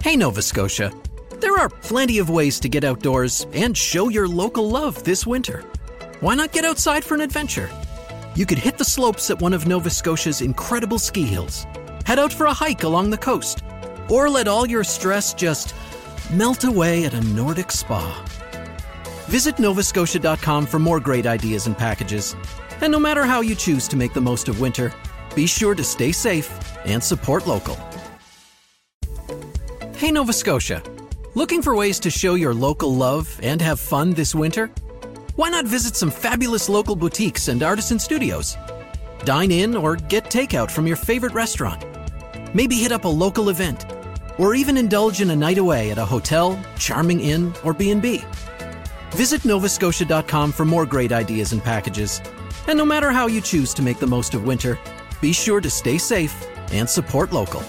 Hey Nova Scotia, there are plenty of ways to get outdoors and show your local love this winter. Why not get outside for an adventure? You could hit the slopes at one of Nova Scotia's incredible ski hills, head out for a hike along the coast, or let all your stress just melt away at a Nordic spa. Visit novascotia.com for more great ideas and packages. And no matter how you choose to make the most of winter, be sure to stay safe and support local. Hey Nova Scotia, looking for ways to show your local love and have fun this winter? Why not visit some fabulous local boutiques and artisan studios? Dine in or get takeout from your favorite restaurant. Maybe hit up a local event, or even indulge in a night away at a hotel, charming inn, or B&B. Visit novascotia.com for more great ideas and packages. And no matter how you choose to make the most of winter, be sure to stay safe and support local.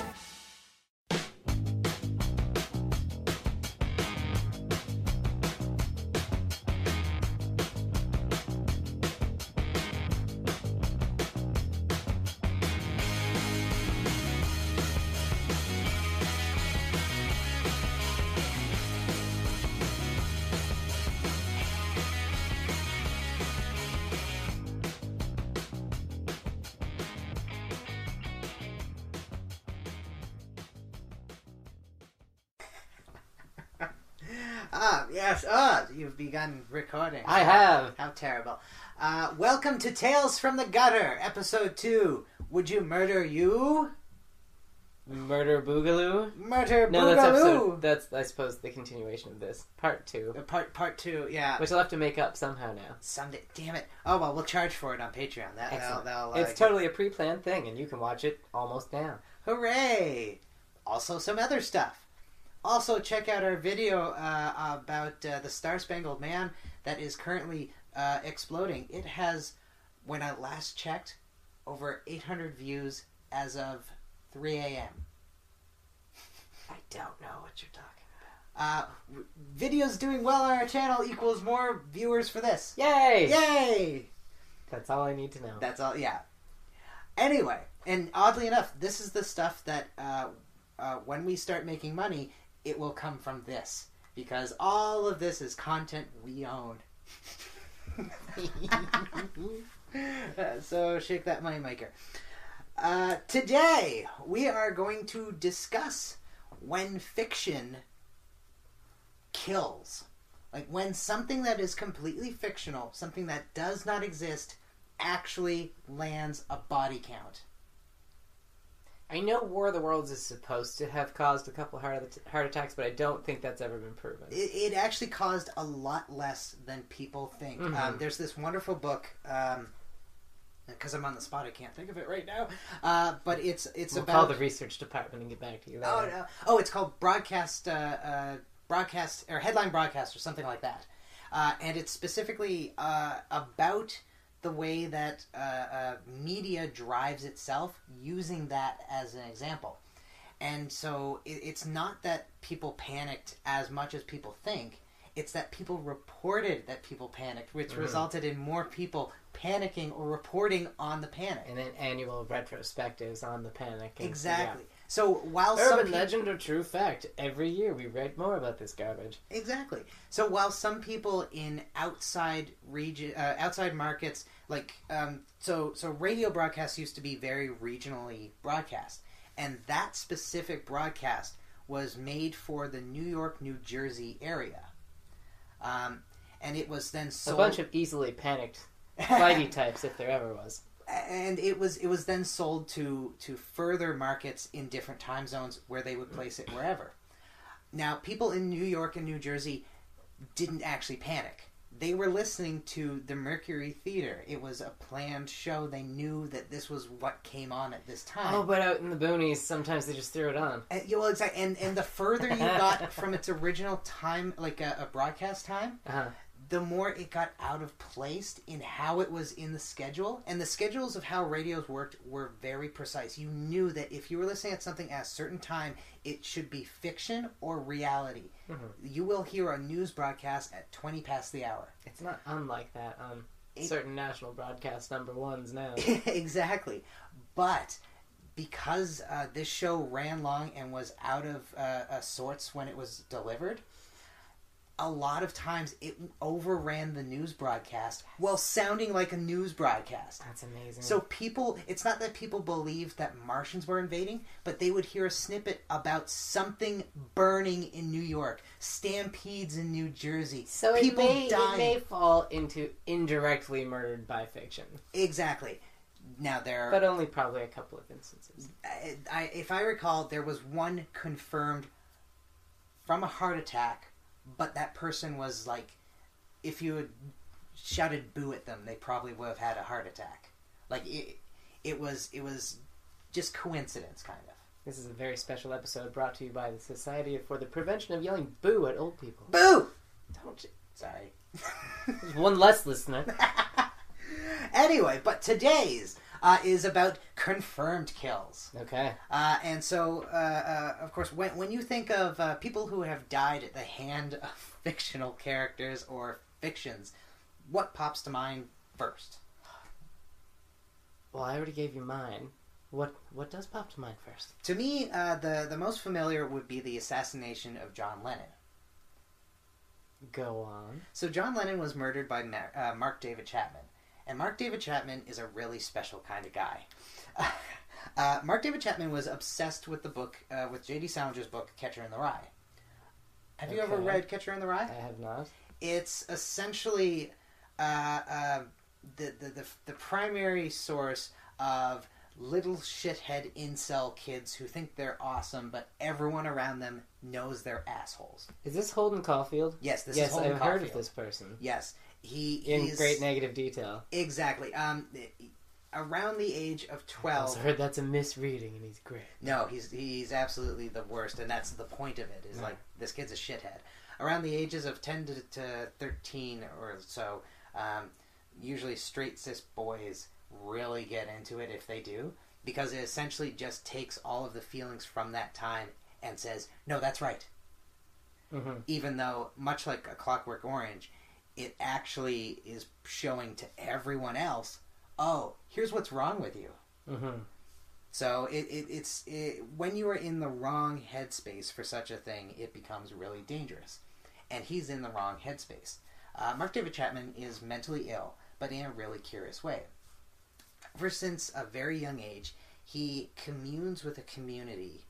Yes, you've begun recording. I have. How terrible. Welcome to Tales from the Gutter, Episode 2. Would you murder you? Murder Boogaloo? Murder No, Boogaloo! that's episode, that's, I suppose, the continuation of this. Part 2. Part 2, yeah. Which I'll have to make up somehow now. Someday, damn it. Oh, well, we'll charge for it on Patreon. It's totally a pre-planned thing, and you can watch it almost now. Hooray! Also some other stuff. Also, check out our video about the Star-Spangled Man that is currently exploding. It has, when I last checked, over 800 views as of 3 a.m. I don't know what you're talking about. Videos doing well on our channel equals more viewers for this. Yay! Yay! That's all I need to know. That's all, yeah. Anyway, and oddly enough, this is the stuff that when we start making money, it will come from this, because all of this is content we own. So shake that moneymaker. Today we are going to discuss when fiction kills. Like when something that is completely fictional, something that does not exist, actually lands a body count. I know War of the Worlds is supposed to have caused a couple heart attacks, but I don't think that's ever been proven. It actually caused a lot less than people think. Mm-hmm. There's this wonderful book, because I'm on the spot, I can't think of it right now. But it's we'll about call the research department and get back to you later. Oh no! Oh, it's called broadcast or headline broadcast or something like that, and it's specifically about the way that media drives itself, using that as an example. And so it's not that people panicked as much as people think. It's that people reported that people panicked, which resulted in more people panicking or reporting on the panic. And then annual retrospectives on the panic. Exactly. Yeah. So while Urban legend or true fact, every year we read more about this garbage. Exactly. So while some people in outside markets, like so radio broadcasts used to be very regionally broadcast, and that specific broadcast was made for the New York, New Jersey area, and it was then sold. A bunch of easily panicked flighty types, if there ever was. And it was then sold to further markets in different time zones where they would place it wherever. Now, people in New York and New Jersey didn't actually panic. They were listening to the Mercury Theater. It was a planned show. They knew that this was what came on at this time. Oh, but out in the boonies, sometimes they just threw it on. Well, exactly. And the further you got from its original time, like a broadcast time, the more it got out of place in how it was in the schedule. And the schedules of how radios worked were very precise. You knew that if you were listening at something at a certain time, it should be fiction or reality. Mm-hmm. You will hear a news broadcast at 20 past the hour. It's not unlike that on certain national broadcast number ones now. Exactly. But because this show ran long and was out of sorts when it was delivered, a lot of times it overran the news broadcast while sounding like a news broadcast. That's amazing. So it's not that people believed that Martians were invading, but they would hear a snippet about something burning in New York, stampedes in New Jersey, so people dying. It may fall into indirectly murdered by fiction. Exactly. Now but only probably a couple of instances. If I recall, there was one confirmed from a heart attack, but that person was like, if you had shouted boo at them, they probably would have had a heart attack. Like it was just coincidence, kind of. This is a very special episode brought to you by the Society for the Prevention of Yelling Boo at Old People. Boo! Don't you? Sorry. There's one less listener. Anyway, but today's is about confirmed kills. Okay. And so, of course, when you think of people who have died at the hand of fictional characters or fictions, what pops to mind first? Well, I already gave you mine. What does pop to mind first? To me, the most familiar would be the assassination of John Lennon. Go on. So John Lennon was murdered by Mark David Chapman. And Mark David Chapman is a really special kind of guy. Mark David Chapman was obsessed with the book, with J.D. Salinger's book, Catcher in the Rye. Have you ever read Catcher in the Rye? I have not. It's essentially the primary source of little shithead incel kids who think they're awesome, but everyone around them knows they're assholes. Is this Holden Caulfield? Yes, this is Holden I've Caulfield. heard of this person. Yes. In great negative detail. Exactly. Around the age of 12... I also heard that's a misreading, and he's great. No, he's absolutely the worst, and that's the point of it, is like, this kid's a shithead. Around the ages of 10 to 13 or so, usually straight cis boys really get into it if they do, because it essentially just takes all of the feelings from that time and says, no, that's right. Mm-hmm. Even though, much like A Clockwork Orange, it actually is showing to everyone else, oh, here's what's wrong with you. Mm-hmm. So it's when you are in the wrong headspace for such a thing, it becomes really dangerous. And he's in the wrong headspace. Mark David Chapman is mentally ill, but in a really curious way. Ever since a very young age, he communes with a community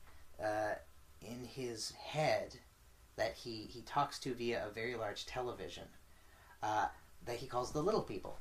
in his head that he talks to via a very large television that he calls the Little People.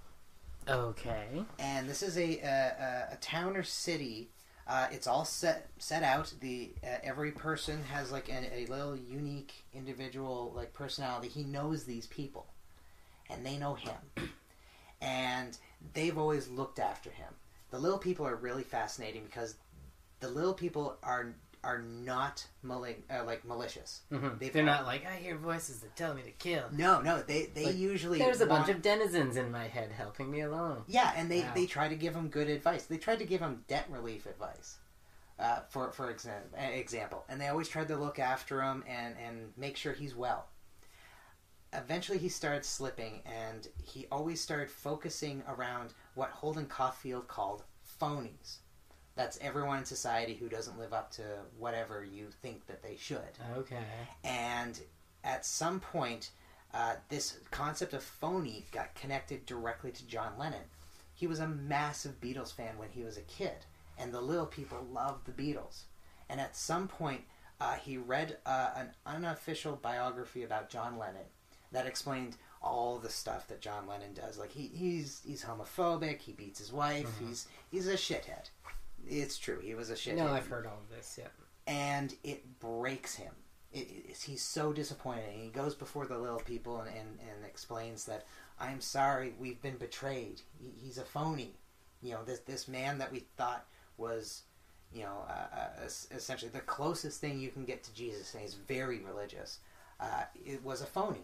Okay. And this is a town or city. It's all set out. Every person has like a little unique individual like personality. He knows these people, and they know him, and they've always looked after him. The Little People are really fascinating because the Little People are not malicious. Mm-hmm. They're not like, I hear voices that tell me to kill. No, they like, usually there's a bunch of denizens in my head helping me along. Yeah, and they try to give him good advice. They tried to give him debt relief advice, for example, and they always tried to look after him and make sure he's well. Eventually, he started slipping, and he always started focusing around what Holden Caulfield called phonies. That's everyone in society who doesn't live up to whatever you think that they should. Okay. And at some point, this concept of phony got connected directly to John Lennon. He was a massive Beatles fan when he was a kid, and the Little People loved the Beatles. And at some point, he read an unofficial biography about John Lennon that explained all the stuff that John Lennon does. Like he's homophobic, he beats his wife, mm-hmm. he's a shithead. It's true, he was a shithead. No, I've heard all of this, yeah. And it breaks him. He's so disappointed. He goes before the Little People and explains that, I'm sorry, we've been betrayed. He's a phony. You know, this man that we thought was, you know, essentially the closest thing you can get to Jesus, and he's very religious, it was a phony.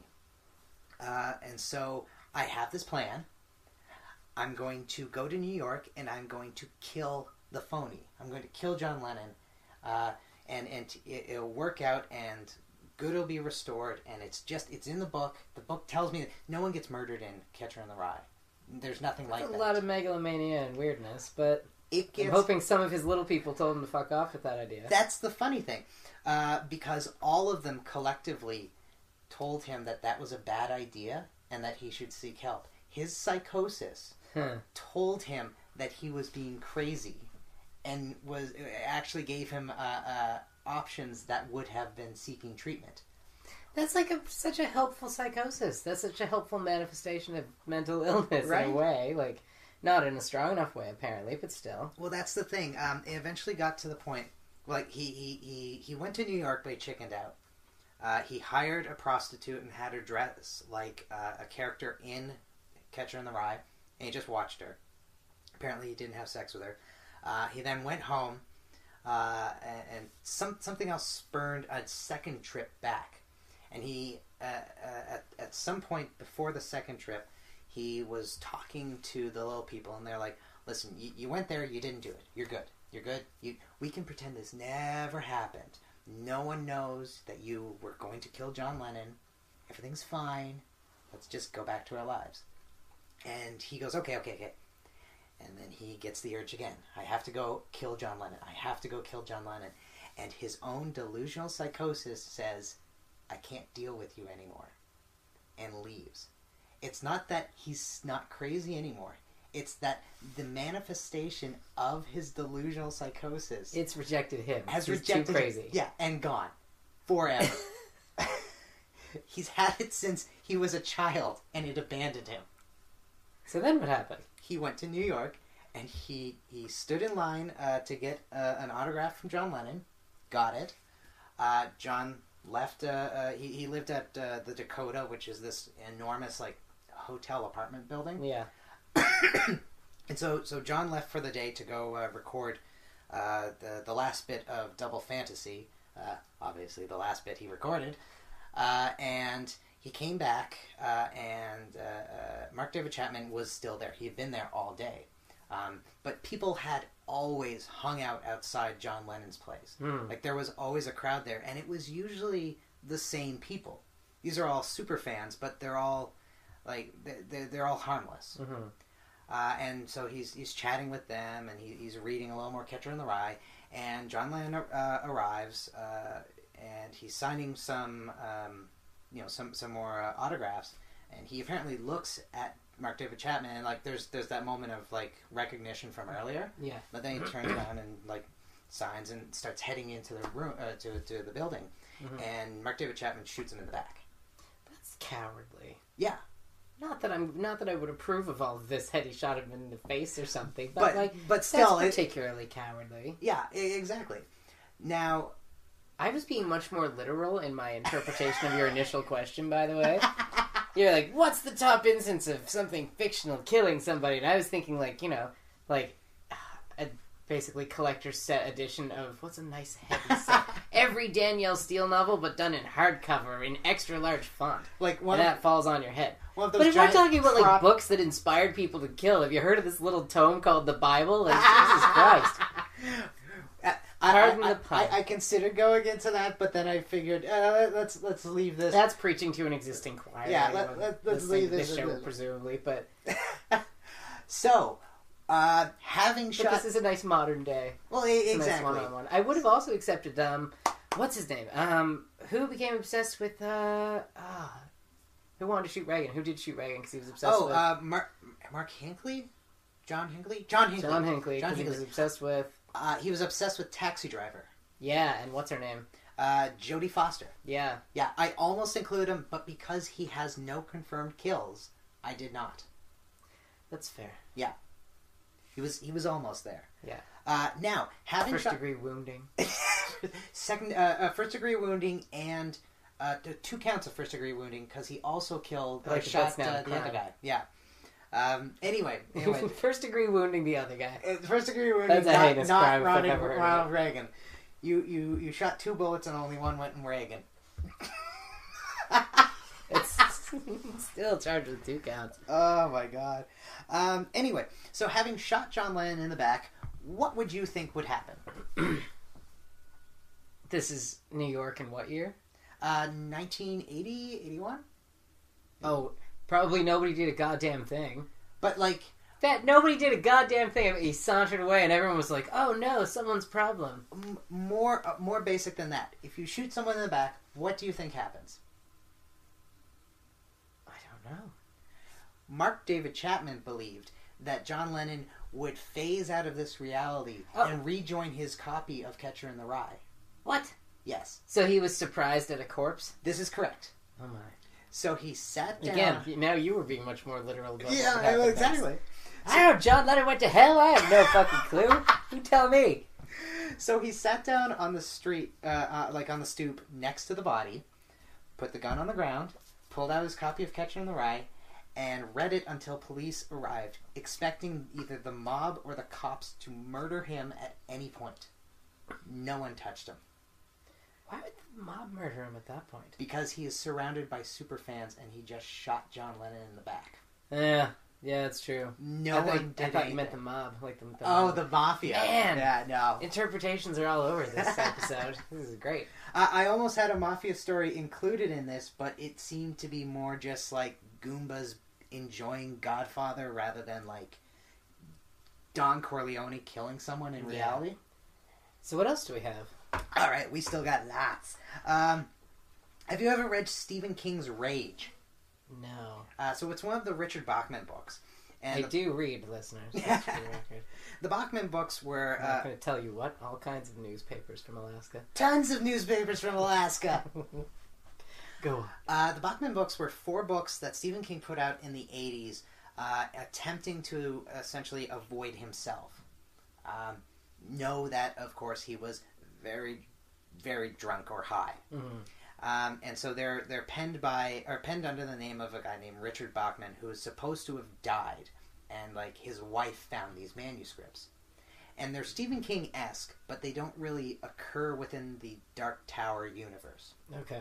And so I have this plan. I'm going to go to New York, and I'm going to kill the phony. I'm going to kill John Lennon, and it'll work out, and good will be restored. And it's in the book. The book tells me that no one gets murdered in Catcher in the Rye. There's nothing like that. A lot of megalomania and weirdness, but it gets... I'm hoping some of his little people told him to fuck off with that idea. That's the funny thing. Because all of them collectively told him that that was a bad idea and that he should seek help. His psychosis told him that he was being crazy and actually gave him options that would have been seeking treatment. That's like such a helpful psychosis. That's such a helpful manifestation of mental illness Right? in a way. Like, not in a strong enough way, apparently, but still. Well, that's the thing. It eventually got to the point, like, he went to New York, but he chickened out. He hired a prostitute and had her dress like a character in Catcher in the Rye, and he just watched her. Apparently, he didn't have sex with her. He then went home, and something else spurred a second trip back. And he, at some point before the second trip, he was talking to the little people, and they're like, listen, you went there, you didn't do it. You're good. You're good. We can pretend this never happened. No one knows that you were going to kill John Lennon. Everything's fine. Let's just go back to our lives. And he goes, okay. And then he gets the urge again. I have to go kill John Lennon. I have to go kill John Lennon. And his own delusional psychosis says, I can't deal with you anymore. And leaves. It's not that he's not crazy anymore. It's that the manifestation of his delusional psychosis... It's rejected him. Has He's rejected too crazy. him. Yeah, and gone. Forever. He's had it since he was a child, and it abandoned him. So then what happened? He went to New York, and he stood in line to get an autograph from John Lennon. Got it. John left. He lived at the Dakota, which is this enormous like hotel apartment building. Yeah. And so John left for the day to go record the last bit of Double Fantasy. Obviously, the last bit he recorded. And he came back, and Mark David Chapman was still there. He had been there all day. But people had always hung out outside John Lennon's place. Like, there was always a crowd there, and it was usually the same people. These are all super fans, but they're all, like, they're all harmless. And so he's chatting with them, and he's reading a little more Catcher in the Rye, and John Lennon arrives, and he's signing some more autographs, and he apparently looks at Mark David Chapman, and like there's that moment of like recognition from earlier. Yeah. But then he turns around and like signs and starts heading into the room to the building, and Mark David Chapman shoots him in the back. That's cowardly. Yeah. Not that I would approve of all of this had he shot him in the face or something, but still, that's particularly cowardly. Yeah, exactly. Now, I was being much more literal in my interpretation of your initial question, by the way. You're like, what's the top instance of something fictional killing somebody? And I was thinking, like, you know, like a basically collector's set edition of, what's a nice heavy set? Every Danielle Steele novel, but done in hardcover in extra large font. like And that falls on your head. one of those But if we're talking about like prop- books that inspired people to kill, have you heard of this little tome called the Bible? Like, Jesus Christ. Pardon the pun. I considered going into that, but then I figured let's leave this. That's preaching to an existing choir. Yeah, Anyone let's listening leave to this- show, presumably. But So, having shot. this is a nice modern day. Well, It's a nice exactly. one-on-one. I would have also accepted what's his name? Who became obsessed with who wanted to shoot Reagan? Who did shoot Reagan because he was obsessed with Mark Hinckley, John Hinckley, John Hinckley. John Hinckley because he was obsessed with He was obsessed with Taxi Driver. and what's her name? Jodie Foster. Yeah. Yeah, I almost included him, but because he has no confirmed kills, I did not. That's fair. Yeah, he was almost there. Yeah. Now, having First shot degree wounding. first degree wounding and 2 counts of first degree wounding because he also killed Like shot that's not a the other crime. guy. Yeah. Anyway, First degree wounding the other guy. first degree wounding. That's a heinous not crime if I've Ronald, ever heard of Ronald Reagan. You shot 2 bullets and only one went in Reagan. It's still charged with 2 counts. Oh my god. Anyway, so having shot John Lennon in the back, what would you think would happen? This is New York in what year? 1980, 81? Oh, probably nobody did a goddamn thing. But like, That nobody did a goddamn thing. He sauntered away, and everyone was like, "Oh no, someone's problem." More basic than that. If you shoot someone in the back, what do you think happens? I don't know. Mark David Chapman believed that John Lennon would phase out of this reality and rejoin his copy of Catcher in the Rye. What? Yes. So he was surprised at a corpse? This is correct. Oh my. So he sat down... Again, now you were being much more literal about what Yeah, happened exactly. next. I don't know, John Lennon went to hell? I have no fucking clue. You tell me. So he sat down on the street, like on the stoop next to the body, put the gun on the ground, pulled out his copy of Catcher in the Rye, and read it until police arrived, expecting either the mob or the cops to murder him at any point. No one touched him. Why would the mob murder him at that point? Because he is surrounded by superfans and he just shot John Lennon in the back. Yeah, that's true. No one did I thought anything. you meant the mob. Like the Oh, mob. the mafia. Man! Yeah, no. Interpretations are all over this episode. This is great. I almost had a mafia story included in this, but it seemed to be more just like Goombas enjoying Godfather rather than like Don Corleone killing someone in reality. So what else do we have? All right, we still got lots. Have you ever read Stephen King's Rage? No. So it's one of the Richard Bachman books. And I do read, listeners. That's for the record. The Bachman books were... I'm not going to tell you what. All kinds of newspapers from Alaska. Tons of newspapers from Alaska. Go on. The Bachman books were 4 books that Stephen King put out in the 80s, attempting to essentially avoid himself. Know that, of course, he was very, very drunk or high. Mm-hmm. And so they're penned under the name of a guy named Richard Bachman, who is supposed to have died, and like his wife found these manuscripts. And they're Stephen King-esque, but they don't really occur within the Dark Tower universe. Okay.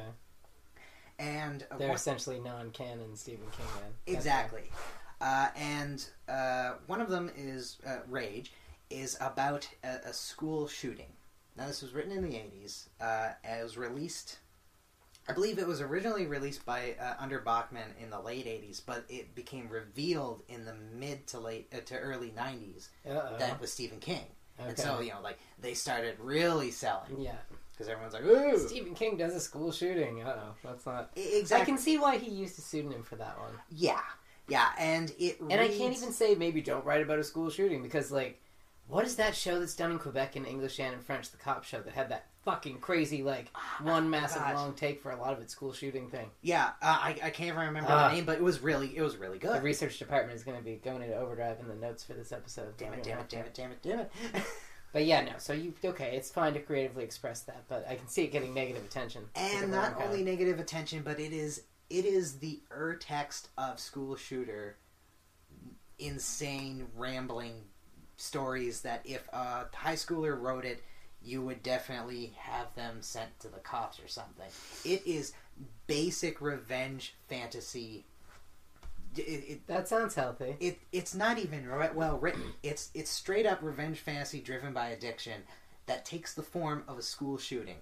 And they're essentially non-canon Stephen King then. Exactly. And one of them is Rage, is about a school shooting. Now this was written in the 80s. It was released, I believe it was originally released by under Bachman in the late 80s, but it became revealed in the mid to late to early 90s that it was Stephen King. Okay. And so, like, they started really selling. Yeah. Because everyone's like, ooh! Stephen King does a school shooting. That's not... Exactly. I can see why he used a pseudonym for that one. Yeah. Yeah, and it And I can't even say maybe don't write about a school shooting, because, like, what is that show that's done in Quebec in English and in French, the cop show, that had that fucking crazy, like, one massive long take for a lot of its school shooting thing? Yeah, I can't even remember the name, but it was really good. The research department is going to be going into overdrive in the notes for this episode. Damn it. But yeah, no, so it's fine to creatively express that, but I can see it getting negative attention. And not only negative attention, but it is the urtext of school shooter, insane, rambling stories that if a high schooler wrote it, you would definitely have them sent to the cops or something. It is basic revenge fantasy. That sounds healthy. It's not even well written. It's straight up revenge fantasy driven by addiction that takes the form of a school shooting.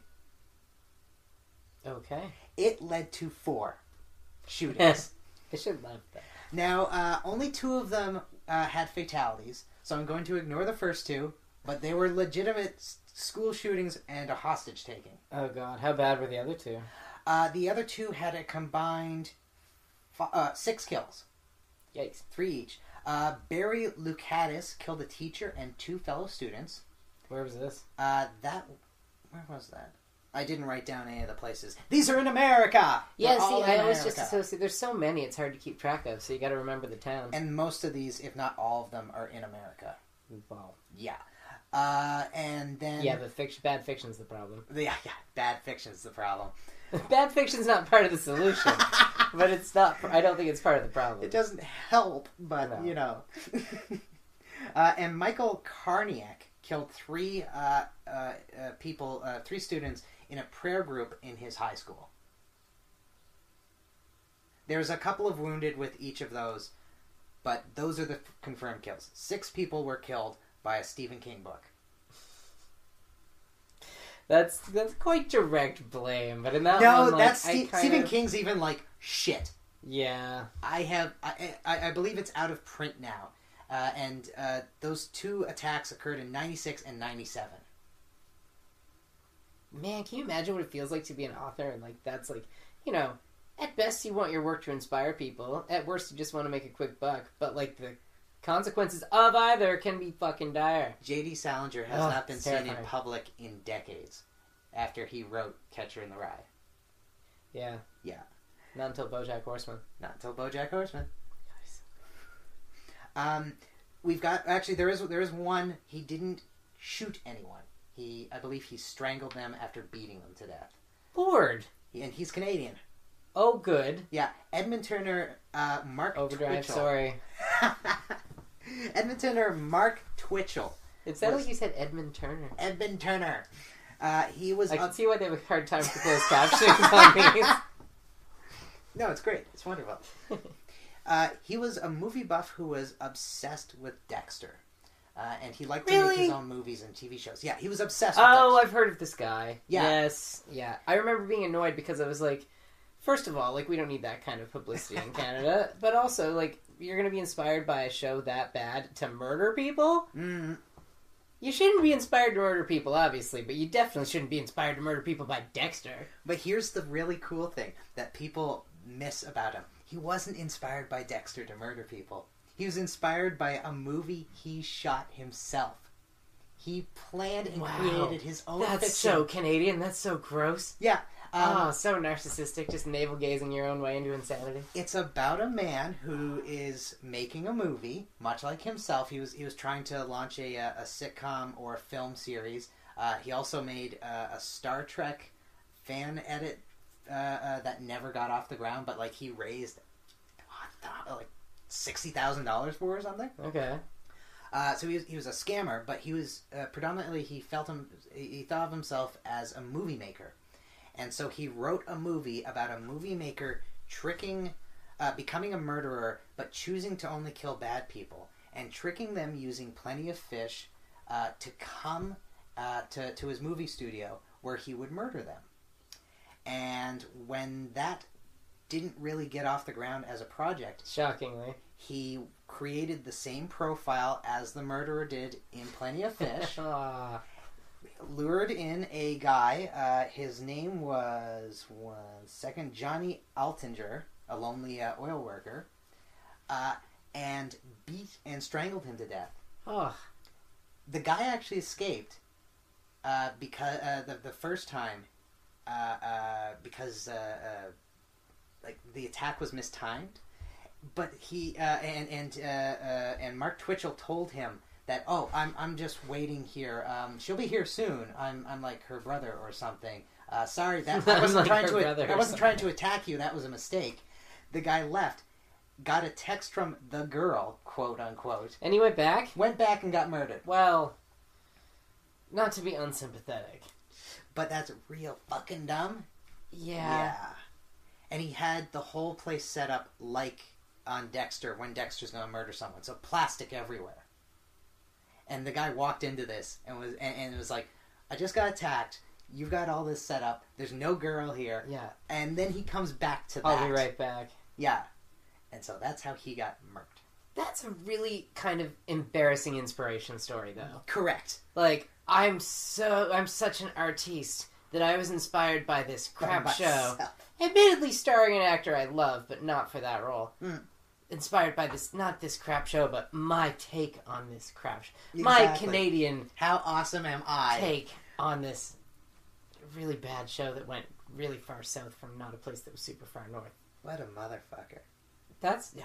Okay. It led to 4 shootings. I should love that. Now, only 2 of them had fatalities, so I'm going to ignore the first 2, but they were legitimate school shootings and a hostage taking. Oh god, how bad were the other 2? The other 2 had a combined 6 kills. Yikes. 3 each. Barry Lukatis killed a teacher and 2 fellow students. Where was this? Where was that? I didn't write down any of the places. These are in America! Yeah, see, I always just associate... There's so many, it's hard to keep track of, so you gotta remember the town. And most of these, if not all of them, are in America. Wow. Yeah. And then... Yeah, but bad fiction's the problem. Yeah, bad fiction's the problem. Bad fiction's not part of the solution. But it's not... I don't think it's part of the problem. It doesn't help, but, no. you know. And Michael Karniak killed 3 people, 3 students in a prayer group in his high school. There's a couple of wounded with each of those, but those are the confirmed kills. 6 people were killed by a Stephen King book. That's quite direct blame, but in that one, like, that's Stephen King's even like shit. Yeah, I believe it's out of print now. And those two attacks occurred in 96 and 97. Man, can you imagine what it feels like to be an author? And, like, that's, like, you know, at best you want your work to inspire people. At worst you just want to make a quick buck. But, like, the consequences of either can be fucking dire. J.D. Salinger has not been seen in public in decades after he wrote Catcher in the Rye. Yeah. Yeah. Not until BoJack Horseman. Not until BoJack Horseman. Nice. We've got... Actually, there is one. He didn't shoot anyone. I believe he strangled them after beating them to death. Lord! And he's Canadian. Oh, good. Yeah. Edmund Turner, Mark Overdrive, Twitchell. sorry. Edmund Turner, Mark Twitchell. It sounded like you said Edmund Turner. Edmund Turner. He was... I can see why they have a hard time with closed captioning on these. No, it's great. It's wonderful. He was a movie buff who was obsessed with Dexter. And he liked to make his own movies and TV shows. Yeah, he was obsessed with Dexter. I've heard of this guy. Yeah. Yes. Yeah. I remember being annoyed because I was like, first of all, like, we don't need that kind of publicity in Canada. But also, like, you're going to be inspired by a show that bad to murder people? Mm. You shouldn't be inspired to murder people, obviously, but you definitely shouldn't be inspired to murder people by Dexter. But here's the really cool thing that people miss about him. He wasn't inspired by Dexter to murder people. He was inspired by a movie he shot himself. He planned and created his own fiction. That's so Canadian. That's so gross. Yeah. So narcissistic, just navel-gazing your own way into insanity. It's about a man who is making a movie, much like himself. He was trying to launch a sitcom or a film series. He also made a Star Trek fan edit that never got off the ground, but like he raised like $60,000 for or something. Okay. So he was a scammer, but he was predominantly he thought of himself as a movie maker. And so he wrote a movie about a movie maker becoming a murderer, but choosing to only kill bad people, and tricking them using Plenty of Fish to come to his movie studio where he would murder them. And when that didn't really get off the ground as a project, shockingly, he created the same profile as the murderer did in Plenty of Fish. Lured in a guy. His name was Johnny Altinger, a lonely oil worker, and beat and strangled him to death. Oh. The guy actually escaped because the first time because like the attack was mistimed, but he and Mark Twitchell told him that, oh, I'm just waiting here. She'll be here soon. I'm like her brother or something. Sorry, that I wasn't trying to attack you. That was a mistake. The guy left, got a text from the girl, quote unquote, and he went back. Went back and got murdered. Well, not to be unsympathetic, but that's real fucking dumb. Yeah. And he had the whole place set up like on Dexter when Dexter's gonna murder someone. So plastic everywhere. And the guy walked into this and it was like, I just got attacked. You've got all this set up. There's no girl here. Yeah. And then he comes back to that. I'll be right back. Yeah. And so that's how he got murked. That's a really kind of embarrassing inspiration story, though. Correct. Like, I'm such an artiste that I was inspired by this crap show. Admittedly starring an actor I love, but not for that role. Mm. Inspired by this, not this crap show, but my take on this crap show. Exactly. My Canadian... How awesome am I? ...take on this really bad show that went really far south from not a place that was super far north. What a motherfucker. That's...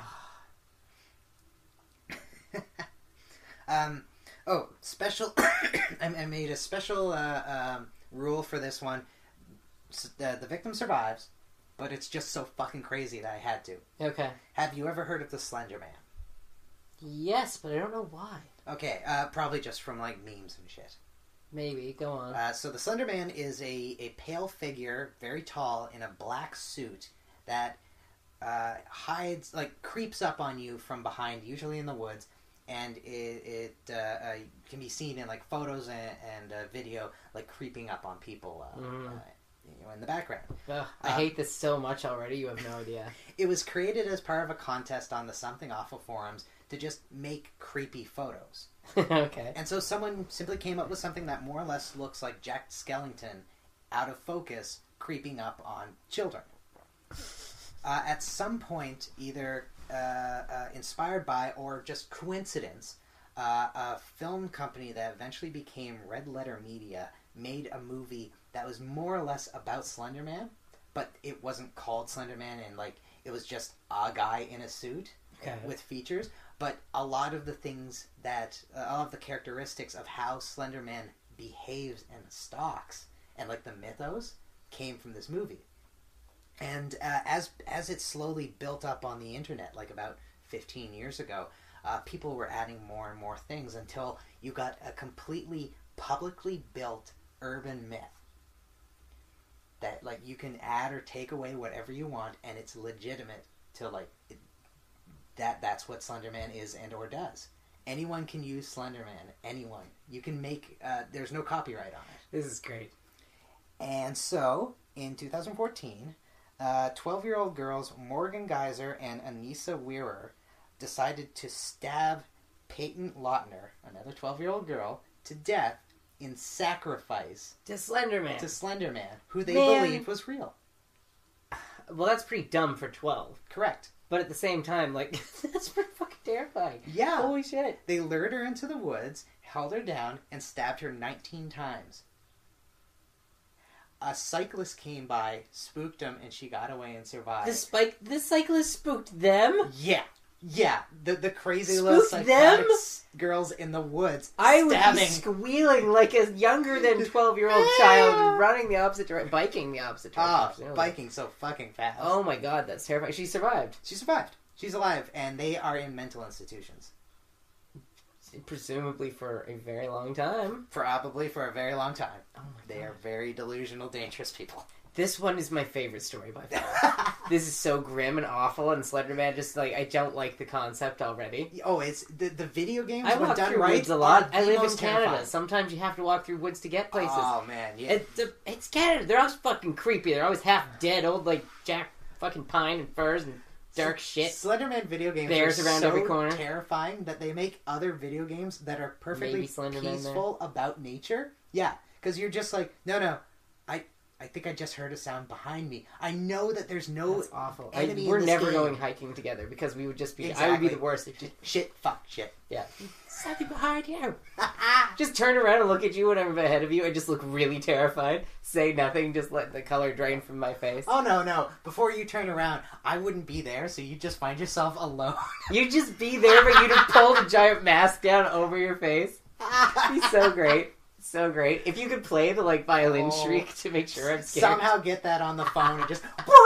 Special... I made a special rule for this one. The victim survives, but it's just so fucking crazy that I had to. Okay. Have you ever heard of the Slender Man? Yes, but I don't know why. Okay, probably just from, like, memes and shit. Maybe. Go on. So the Slender Man is a pale figure, very tall, in a black suit that hides, like, creeps up on you from behind, usually in the woods, and it can be seen in, like, photos and video, like, creeping up on people in the background. Ugh, I hate this so much already, you have no idea. It was created as part of a contest on the Something Awful forums to just make creepy photos. Okay. And so someone simply came up with something that more or less looks like Jack Skellington out of focus creeping up on children. At some point, either inspired by or just coincidence, a film company that eventually became Red Letter Media made a movie that was more or less about Slender Man, but it wasn't called Slender Man, and like it was just a guy in a suit with features. But a lot of the things that, all of the characteristics of how Slender Man behaves and stalks, and like the mythos, came from this movie. And as it slowly built up on the internet, like about 15 years ago, people were adding more and more things until you got a completely publicly built urban myth that like you can add or take away whatever you want, and it's legitimate to like that's what Slenderman is and or does. Anyone can use Slenderman. Anyone. You can make. There's no copyright on it. This is great. And so in 2014, 12-year-old girls Morgan Geyser and Anissa Weirer decided to stab Peyton Lautner, another 12-year-old girl, to death in sacrifice To Slenderman. to Slenderman, who they Man. believed was real. Well, that's pretty dumb for 12. Correct. But at the same time, like, that's pretty fucking terrifying. Yeah. Holy shit. They lured her into the woods, held her down, and stabbed her 19 times. A cyclist came by, spooked him, and she got away and survived. This cyclist spooked them? Yeah. Yeah. The crazy Spooked little psychotic them? girls in the woods I would stabbing. be squealing like a younger than 12-year-old child running the opposite direction, biking the opposite direction. Oh, biking so fucking fast. Oh my god, that's terrifying. She survived. She survived. She's alive, and they are in mental institutions. Presumably for a very long time. Probably for a very long time. Oh my They god. are very delusional, dangerous people. This one is my favorite story by far. This is so grim and awful, and Slenderman just, like, I don't like the concept already. Oh, it's the video games I when walk done through right. woods a lot. are I the live in most Canada. terrifying. Sometimes you have to walk through woods to get places. Oh man, yeah. It's Canada. They're always fucking creepy. They're always half dead, old like Jack fucking Pine and furs and dark shit. Slenderman video games Bears are around so every corner. terrifying that they make other video games that are perfectly Maybe Slenderman peaceful about nature. Yeah, because you're just like, no, I think I just heard a sound behind me. I know that there's no That's awful. enemy in We're this never game. going hiking together because we would just be. I Exactly. would be the worst. Shit, fuck, shit. Yeah. Something behind you. Just turn around and look at you when I'm ahead of you. I just look really terrified. Say nothing. Just let the color drain from my face. Oh, no. Before you turn around, I wouldn't be there, so you just find yourself alone. You'd just be there, but you'd have pulled a giant mask down over your face. It'd be so great. So great. If you could play the, like, violin shriek to make sure I'm scared. Somehow get that on the phone and just...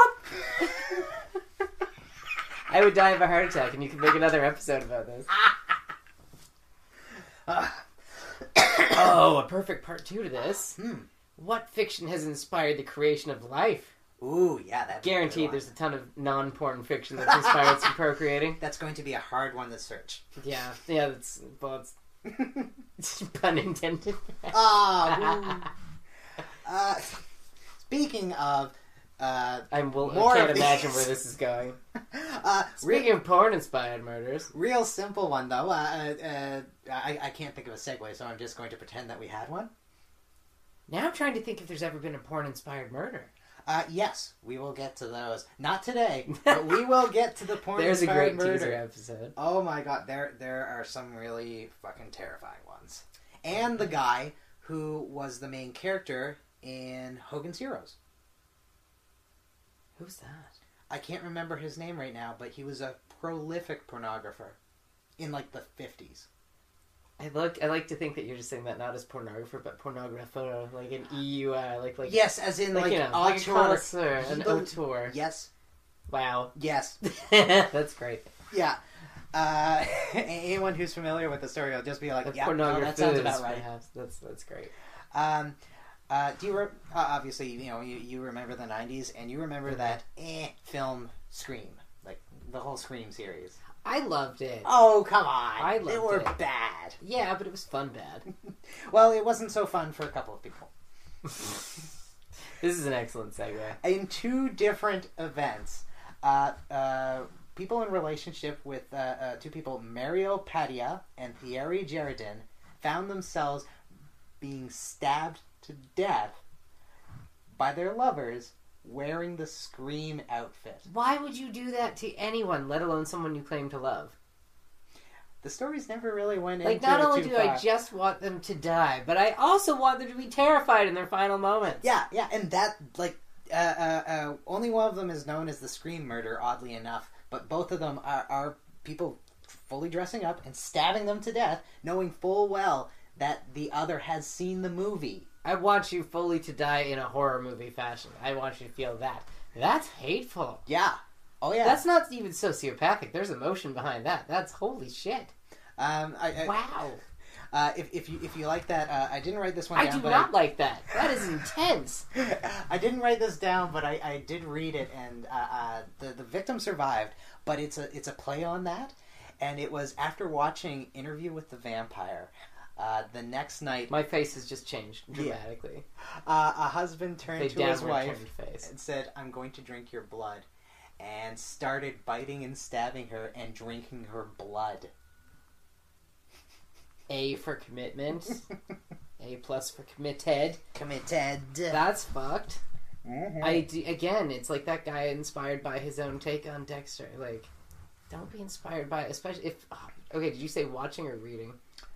I would die of a heart attack, and you could make another episode about this. Oh, a perfect part 2 to this. What fiction has inspired the creation of life? Ooh, yeah, that's Guaranteed there's a ton of non-porn fiction that's inspired some procreating. That's going to be a hard one to search. Yeah, that's... Well, it's pun intended. Speaking of... I More can't of imagine these. where this is going. Speaking Speaking of porn-inspired murders... real simple one, though. I can't think of a segue, so I'm just going to pretend that we had one. Now I'm trying to think if there's ever been a porn-inspired murder. Yes, we will get to those. Not today, but we will get to the There's a porn-inspired great murder. teaser episode. Oh my god, there are some really fucking terrifying ones. And the guy who was the main character in Hogan's Heroes. Who's that? I can't remember his name right now, but he was a prolific pornographer in like the 50s. I like to think that you're just saying that not as pornographer, but pornographer, like an EUI, like Yes, as in like, you know, like a auteur. connoisseur, an He- auteur. Yes, Wow, yes, that's great. yeah. Anyone who's familiar with the story will just be like, yeah, no, that sounds about right. Perhaps. That's great. Do you obviously you remember the 90s, and you remember that film Scream, like the whole Scream series. I loved it. Oh come on, I they loved were it. bad. Yeah, but it was fun bad. Well, it wasn't so fun for a couple of people. This is an excellent segue. In two different events, people in relationship with two people, Mario Padilla and Thierry Girardin, found themselves being stabbed to death by their lovers wearing the Scream outfit. Why would you do that to anyone, let alone someone you claim to love? The stories never really went Like, into not it only too do far. I just want them to die, but I also want them to be terrified in their final moments. Yeah, and that, like, only one of them is known as the Scream murder, oddly enough, but both of them are people fully dressing up and stabbing them to death, knowing full well that the other has seen the movie. I want you fully to die in a horror movie fashion. I want you to feel that. That's hateful. Yeah. Oh, yeah. That's not even sociopathic. There's emotion behind that. That's holy shit. Wow. If you like that, I didn't write this one I down. do not like that. That is intense. I didn't write this down, but I did read it, and the victim survived. But it's a play on that, and it was after watching Interview with the Vampire. The next night, My face has just changed dramatically. a husband turned to his wife downward-turned face. and said, "I'm going to drink your blood," and started biting and stabbing her and drinking her blood. A for commitment. A plus for committed. Committed. That's fucked. Mm-hmm. Again, it's like that guy inspired by his own take on Dexter. Like, don't be inspired by it, especially if... okay, did you say watching or reading?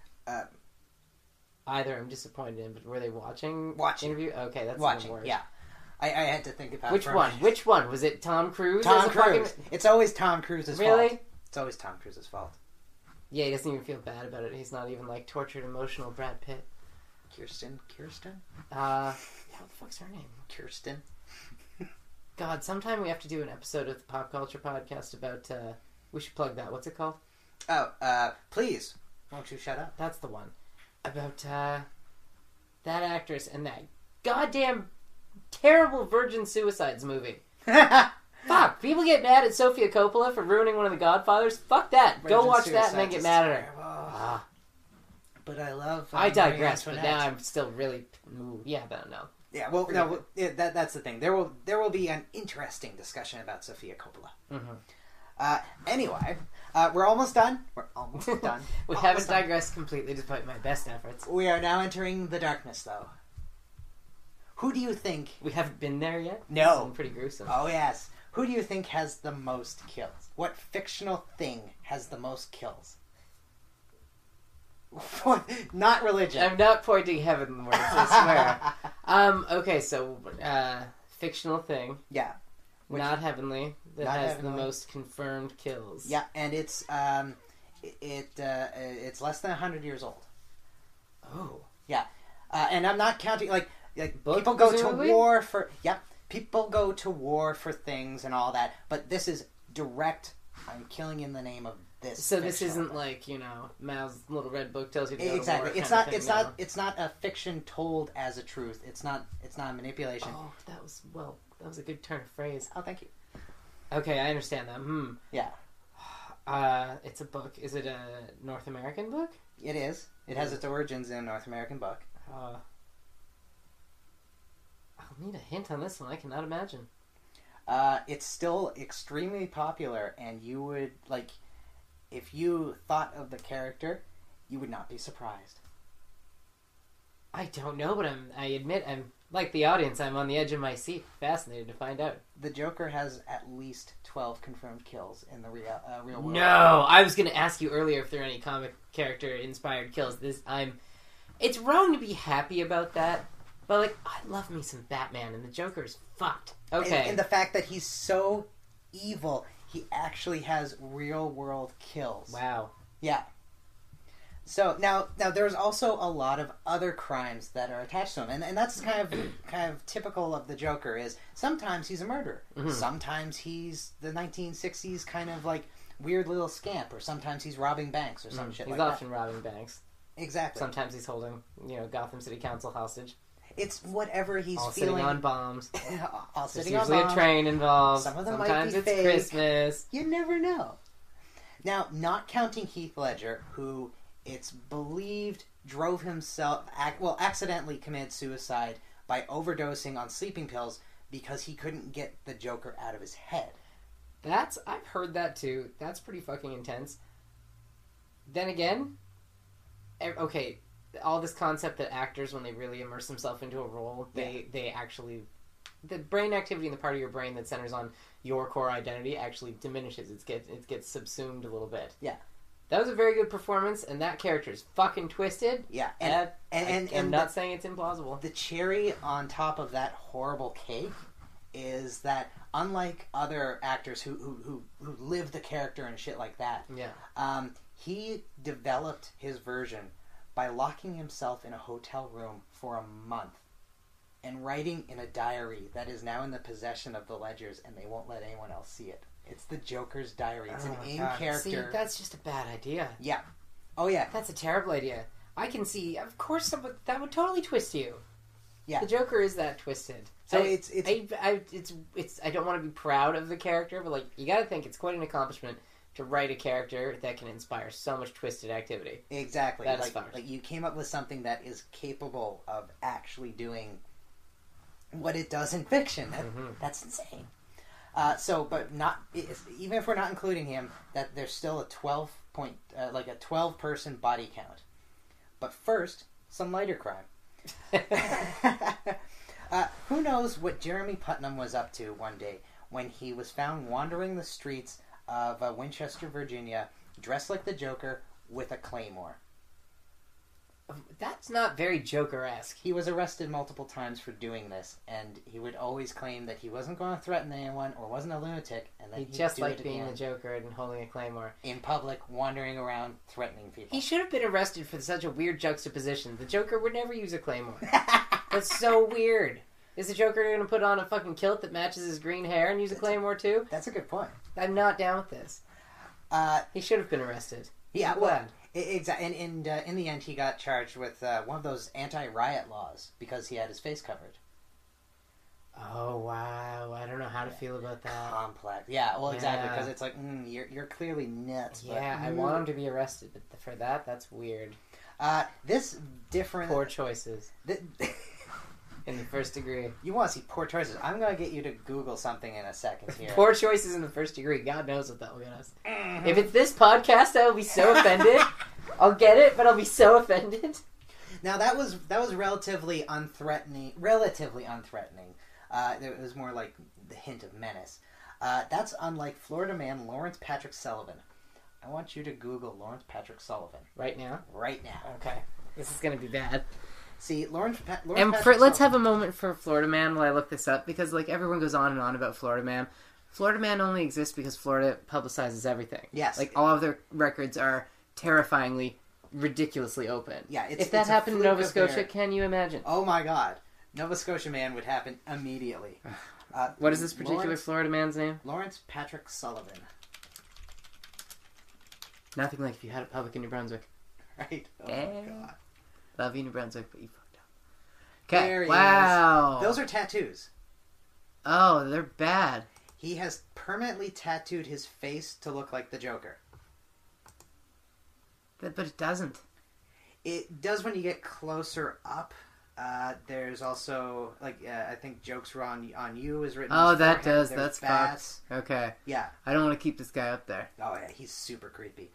Either I'm disappointed in, but were they watching? Interview? Okay, that's watching. even worse. Yeah, I had to think about Which one? Which one? Was it Tom Cruise? Tom as a Cruise. fucking- It's always Tom Cruise's Really? fault. It's always Tom Cruise's fault. Yeah, he doesn't even feel bad about it. He's not even like tortured, emotional Brad Pitt. Kirsten? Yeah, what the fuck's her name? Kirsten? God, sometime we have to do an episode of the Pop Culture Podcast about, we should plug that. What's it called? Oh, please. Won't you shut up? That's the one. About, that actress and that goddamn terrible Virgin Suicides movie. Fuck! People get mad at Sofia Coppola for ruining one of the Godfathers. Fuck that! Go Virgin watch that and then Suicides get is mad at her. terrible. Ah. But I love... I digress, Marie but now Antoinette. I'm still really... Yeah, but no. Yeah, well, no, that's the thing. There will be an interesting discussion about Sofia Coppola. Mm-hmm. Anyway, we're almost done. We're almost done. We Almost haven't done. digressed completely despite my best efforts. We are now entering the darkness, though. Who do you think... We haven't been there yet? No. This is pretty gruesome. Oh, yes. Who do you think has the most kills? What fictional thing has the most kills? Not religion. I'm not pointing heavenwards, I swear. Okay, so, fictional thing. Yeah. Not heavenly. That Not has heavenly. the most confirmed kills. Yeah, and it's less than 100 years old. Oh. Yeah. And I'm not counting, like Book, people go presumably? to war for... Yep. People go to war for things and all that, but this is direct, I'm killing in the name of this. So this fictional isn't thing. like, you know, Mao's little red book tells you to go Exactly. to war It's kind not. of It's thing, not. no. It's not a fiction told as a truth. It's not a manipulation. Oh, that was a good turn of phrase. Oh, thank you. Okay, I understand that. Yeah, It's a book. Is it a North American book? it is. It has its origins in a North American book. I'll need a hint on this one. I cannot imagine. It's still extremely popular, and you would like, if you thought of the character, you would not be surprised. I don't know, but I admit I'm like the audience. I'm on the edge of my seat, fascinated to find out. The Joker has at least 12 confirmed kills in the real world. No, I was going to ask you earlier if there are any comic character inspired kills. It's wrong to be happy about that, but like I love me some Batman, and the Joker's fucked. Okay, And the fact that he's so evil, he actually has real world kills. wow. Yeah. So now there's also a lot of other crimes that are attached to him, and that's kind of typical of the Joker. Is sometimes he's a murderer, sometimes he's the 1960s kind of like weird little scamp, or sometimes he's robbing banks or some shit He's like often robbing banks. that. Exactly. Sometimes he's holding, Gotham City Council hostage. It's whatever he's All feeling. sitting on bombs. All There's sitting on usually bombs. a train involved. Some of them might Sometimes be it's fake. Christmas. You never know. Now, not counting Heath Ledger, who it's believed drove himself, accidentally committed suicide by overdosing on sleeping pills because he couldn't get the Joker out of his head. I've heard that too. That's pretty fucking intense. Then again, okay, all this concept that actors, when they really immerse themselves into a role, they actually, the brain activity in the part of your brain that centers on your core identity actually diminishes. It gets subsumed a little bit. Yeah. That was a very good performance, and that character is fucking twisted. Yeah, and I'm not saying it's implausible. The cherry on top of that horrible cake is that, unlike other actors who live the character and shit like that, he developed his version by locking himself in a hotel room for a month and writing in a diary that is now in the possession of the Ledgers, and they won't let anyone else see it. It's the Joker's diary. It's an in-character. See, that's just a bad idea. Yeah. Oh, yeah. That's a terrible idea. I can see, of course, that would totally twist you. Yeah. The Joker is that twisted. So I don't want to be proud of the character, but, like, you got to think it's quite an accomplishment to write a character that can inspire so much twisted activity. Exactly. That's like you came up with something that is capable of actually doing what it does in fiction. That's insane. But not even if we're not including him, that there's still a 12-person body count. But first, some lighter crime. Who knows what Jeremy Putnam was up to one day when he was found wandering the streets of Winchester, Virginia, dressed like the Joker with a claymore. That's not very Joker-esque. He was arrested multiple times for doing this, and he would always claim that he wasn't going to threaten anyone or wasn't a lunatic, and that he he'd just do liked it being again the Joker and holding a claymore in public, wandering around threatening people. He should have been arrested for such a weird juxtaposition. The Joker would never use a claymore. That's so weird. Is the Joker going to put on a fucking kilt that matches his green hair and use a claymore too? That's a good point. I'm not down with this. He should have been arrested. Yeah, I'm well, glad. Exactly. And in the end, he got charged with one of those anti-riot laws because he had his face covered. Oh wow! I don't know how to feel about that. Complex. Yeah. Well, exactly, because it's like you're clearly nuts. Yeah, I want him to be arrested, but for that, that's weird. This different poor choices. In the first degree. You want to see poor choices? I'm going to get you to Google something in a second here. Poor choices in the first degree. God knows what that will get us. If it's this podcast, I will be so offended. I'll get it, but I'll be so offended. Now that was relatively unthreatening. It was more like the hint of menace. That's unlike Florida man Lawrence Patrick Sullivan. I want you to Google Lawrence Patrick Sullivan right now. Right now. Okay. This is going to be bad. See, let's have a moment for Florida Man while I look this up, because like everyone goes on and on about Florida Man. Florida Man only exists because Florida publicizes everything. Yes. Like all of their records are terrifyingly, ridiculously open. Yeah. If that happened in Nova Scotia, can you imagine? Oh my God. Nova Scotia Man would happen immediately. What is this particular Florida man's name? Lawrence Patrick Sullivan. Nothing like if you had a public in New Brunswick. Right. Oh my God. Love you, New Brunswick, but you fucked up. Okay. Wow. Those are tattoos. Oh, they're bad. He has permanently tattooed his face to look like the Joker. But it doesn't. It does when you get closer up. There's also, I think Jokes Were on You is written on his that forehead. does. That's bats. Okay. Yeah. I don't want to keep this guy up there. Oh, yeah. He's super creepy.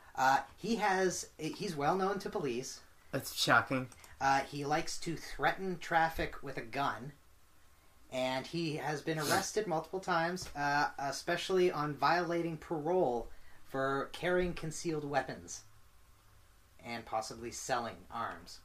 He's well known to police. That's shocking. He likes to threaten traffic with a gun. And he has been arrested multiple times, especially on violating parole for carrying concealed weapons. And possibly selling arms.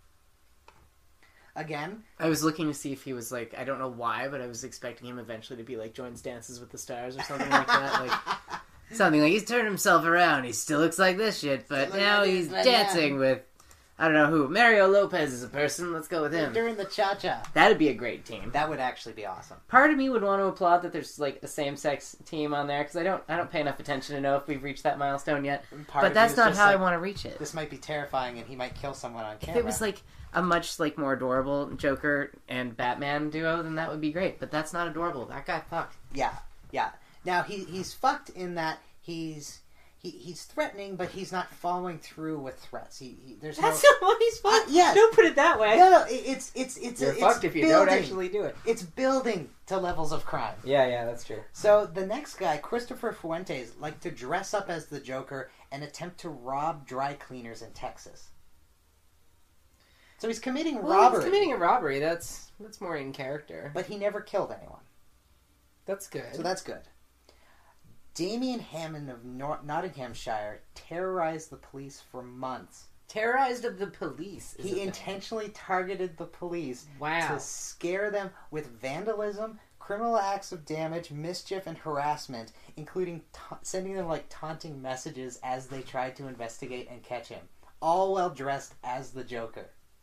Again, I was looking to see if he was like, I don't know why, but I was expecting him eventually to be like joins Dances with the Stars or something like that. Like something like he's turned himself around. He still looks like this shit, but now he's dancing with I don't know who. Mario Lopez is a person. Let's go with him. During the cha-cha. That'd be a great team. That would actually be awesome. Part of me would want to applaud that there's like a same-sex team on there, because I don't pay enough attention to know if we've reached that milestone yet. But that's not how I want to reach it. This might be terrifying, and he might kill someone on camera. If it was like a much like more adorable Joker and Batman duo, then that would be great. But that's not adorable. That guy fucked. Yeah. Now he's fucked in that he's he's threatening, but he's not following through with threats. There's That's no... not what he's fucking... Yes. Don't put it that way. No, it's You're it's fucked if you building. don't actually do it. It's building to levels of crime. Yeah, that's true. So the next guy, Christopher Fuentes, liked to dress up as the Joker and attempt to rob dry cleaners in Texas. So he's committing robbery. He's committing a robbery. That's more in character. But he never killed anyone. That's good. So that's good. Damien Hammond of Nottinghamshire terrorized the police for months. Terrorized of the police. He intentionally targeted the police Wow. to scare them with vandalism, criminal acts of damage, mischief, and harassment, including sending them taunting messages as they tried to investigate and catch him, all while dressed as the Joker.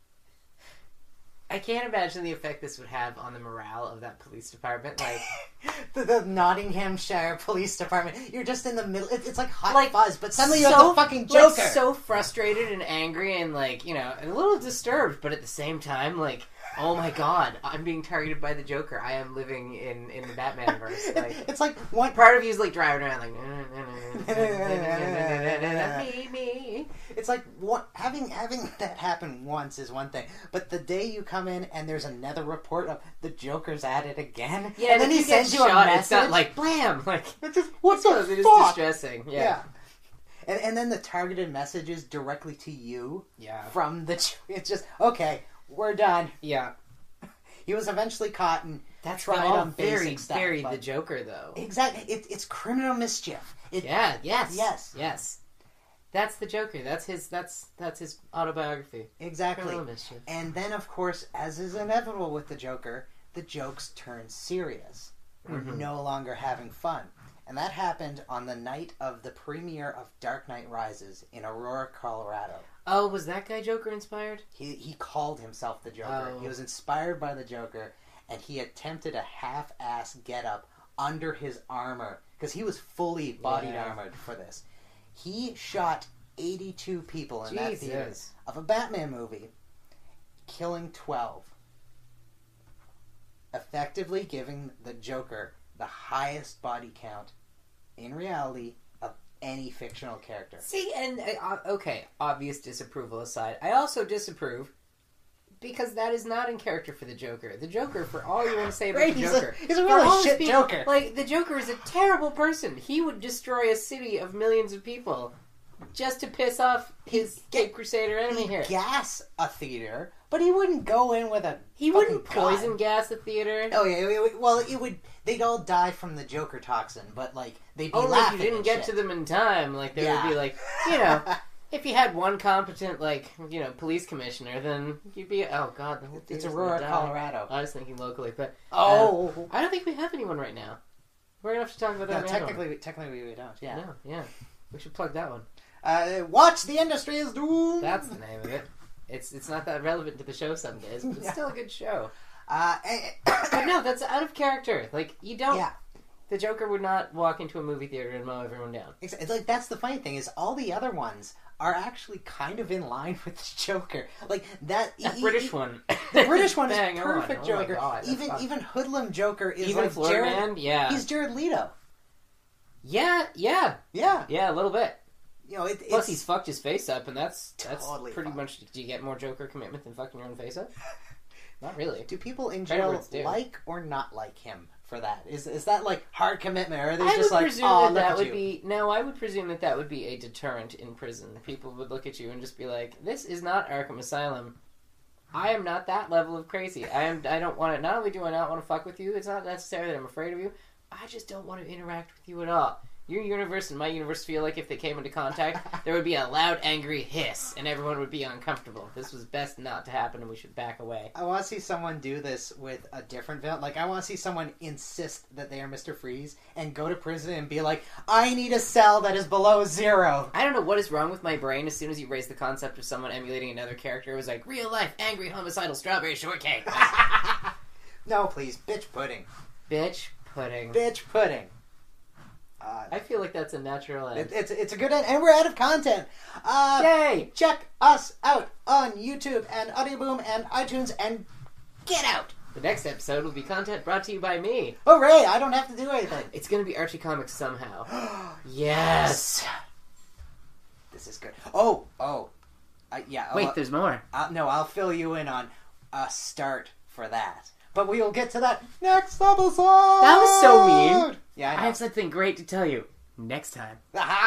I can't imagine the effect this would have on the morale of that police department. Like the Nottinghamshire Police Department. You're just in the middle. It's like hot fuzz, but suddenly you have so, the fucking Joker. So frustrated and angry and a little disturbed, but at the same time, oh my god, I'm being targeted by the Joker. I am living in the Batman-verse. It's like one part of you is driving around me. It's like having that happen once is one thing, but the day you come in and there's another report of the Joker's at it again, yeah, and then he sends you a message. It's not like blam. It's just what the fuck? It is distressing. Yeah. And then the targeted messages directly to you. Yeah. From the. It's just okay. We're done. Yeah. He was eventually caught and that's tried on basic stuff. Very the Joker though. Exactly. It's criminal mischief. Yes. That's the Joker. That's his autobiography. Exactly. And then, of course, as is inevitable with the Joker, the jokes turn serious. We're no longer having fun. And that happened on the night of the premiere of Dark Knight Rises in Aurora, Colorado. Oh, was that guy Joker inspired? He called himself the Joker. Oh. He was inspired by the Joker, and he attempted a half-ass get-up under his armor, because he was fully body armored for this. He shot 82 people in that theater of a Batman movie, killing 12. Effectively giving the Joker the highest body count, in reality, of any fictional character. See, and, okay, obvious disapproval aside, I also disapprove, because that is not in character for the Joker. The Joker, for all you want to say about the Joker... He's a really shit Joker. The Joker is a terrible person. He would destroy a city of millions of people just to piss off his Cape Crusader enemy here. Gas a theater, but he wouldn't go in with a... He wouldn't poison gas a theater. Oh, yeah. Well, it would... They'd all die from the Joker toxin, but, they'd be laughing. Only if you didn't get to them in time. There would be, if you had one competent, police commissioner, then you'd be... Oh, God, the whole thing It's Aurora, Colorado. I was thinking locally, but... I don't think we have anyone right now. We're going to have to talk about that later. Technically we don't, yeah. No, yeah. We should plug that one. Watch The Industry is Doomed! That's the name of it. It's not that relevant to the show some days, but it's still a good show. But no, that's out of character. You don't... Yeah. The Joker would not walk into a movie theater and mow everyone down. It's that's the funny thing, is all the other ones are actually kind of in line with the Joker. That British one. The British one is perfect on. Joker. Oh even Hoodlum Joker is even Florida Man, yeah. He's Jared Leto. Yeah. Yeah, a little bit. Plus, he's fucked his face up, and that's totally pretty fucked. much... Do you get more Joker commitment than fucking your own face up? Not really. Do people in jail like or not like him for that? Is that hard commitment, or are they just that would be... No, I would presume that would be a deterrent in prison. People would look at you and just be like, this is not Arkham Asylum. I am not that level of crazy. I don't want to... Not only do I not want to fuck with you, it's not necessarily that I'm afraid of you, I just don't want to interact with you at all. Your universe and my universe feel like if they came into contact, there would be a loud, angry hiss, and everyone would be uncomfortable. This was best not to happen, and we should back away. I want to see someone do this with a different villain. I want to see someone insist that they are Mr. Freeze and go to prison and be like, I need a cell that is below 0. I don't know what is wrong with my brain. As soon as you raise the concept of someone emulating another character, it was like, real life, angry, homicidal, strawberry shortcake. No, please. Bitch pudding. Bitch pudding. Bitch pudding. I feel like that's a natural end. It's a good end, and we're out of content. Yay! Check us out on YouTube and Audioboom and iTunes, and get out! The next episode will be content brought to you by me. Hooray! I don't have to do anything. It's going to be Archie Comics somehow. Yes! This is good. Oh. Yeah. Wait, there's more. No, I'll fill you in on a start for that. But we will get to that next episode. That was so mean. Yeah, I know. I have something great to tell you next time.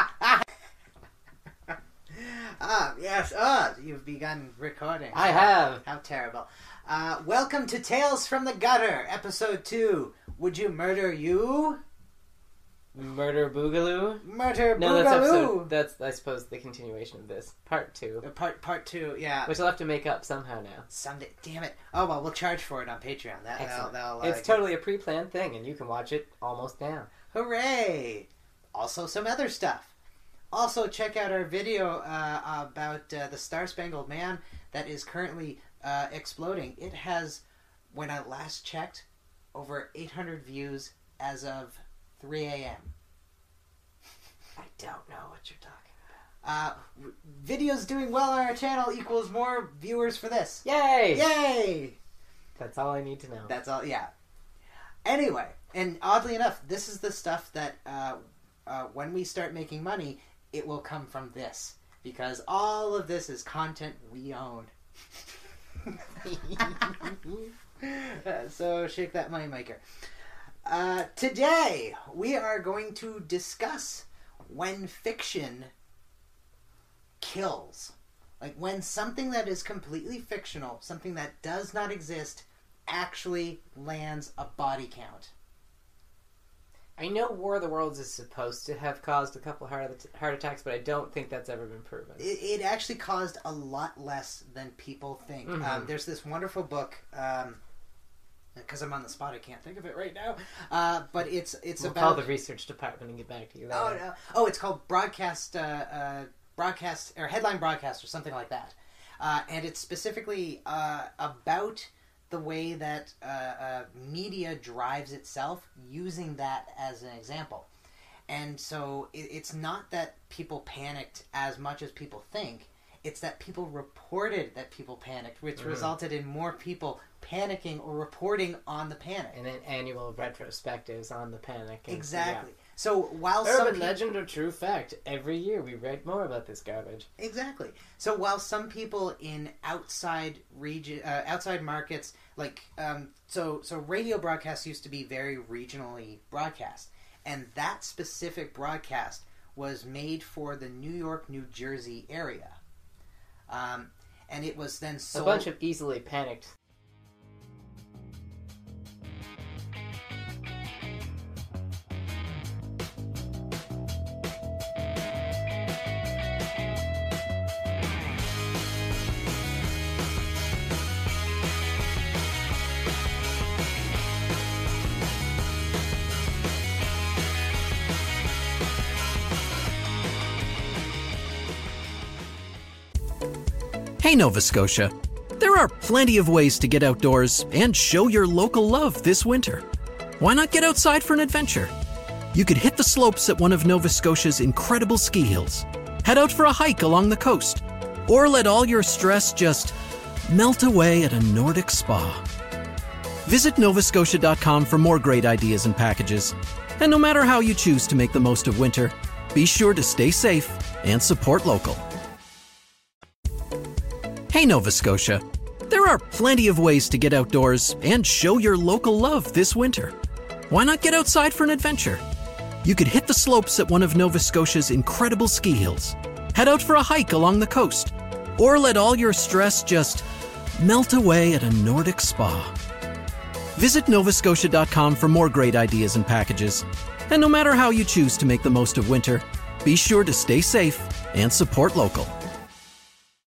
Yes. You've begun recording. I have. How terrible. Welcome to Tales from the Gutter, Episode 2. Would you murder you? Murder Boogaloo? Murder No, Boogaloo. that's I suppose the continuation of this. Part 2. Part 2, yeah. Which I'll have to make up somehow now. Someday, damn it. Oh, well, we'll charge for it on Patreon. It's totally a pre-planned thing, and you can watch it almost now. Hooray! Also some other stuff. Also, check out our video about the Star-Spangled Man that is currently exploding. It has, when I last checked, over 800 views as of 3 a.m. I don't know what you're talking about. Videos doing well on our channel equals more viewers for this. Yay! Yay! That's all I need to know. That's all, yeah. Anyway, and oddly enough, this is the stuff that when we start making money, it will come from this. Because all of this is content we own. So shake that moneymaker. Today, we are going to discuss when fiction kills. Like when something that is completely fictional, something that does not exist, actually lands a body count. I know War of the Worlds is supposed to have caused a couple heart attacks, but I don't think that's ever been proven. It actually caused a lot less than people think. Mm-hmm. There's this wonderful book, because I'm on the spot, I can't think of it right now. But it's we'll about call the research department and get back to you later. Oh no! Oh, it's called broadcast or headline broadcast or something like that. And it's specifically about the way that media drives itself, using that as an example. And so it's not that people panicked as much as people think. It's that people reported that people panicked, which resulted in more people panicking or reporting on the panic. And then annual retrospectives on the panic. Exactly. Yeah. So while Urban legend or true fact, every year we read more about this garbage. Exactly. So while some people in outside markets, like so radio broadcasts used to be very regionally broadcast, and that specific broadcast was made for the New York, New Jersey area, and it was then sold. A bunch of easily panicked. Hey Nova Scotia, there are plenty of ways to get outdoors and show your local love this winter. Why not get outside for an adventure? You could hit the slopes at one of Nova Scotia's incredible ski hills, head out for a hike along the coast, or let all your stress just melt away at a Nordic spa. Visit novascotia.com for more great ideas and packages. And no matter how you choose to make the most of winter, be sure to stay safe and support local. Hey Nova Scotia, there are plenty of ways to get outdoors and show your local love this winter. Why not get outside for an adventure? You could hit the slopes at one of Nova Scotia's incredible ski hills, head out for a hike along the coast, or let all your stress just melt away at a Nordic spa. Visit novascotia.com for more great ideas and packages. And no matter how you choose to make the most of winter, be sure to stay safe and support local.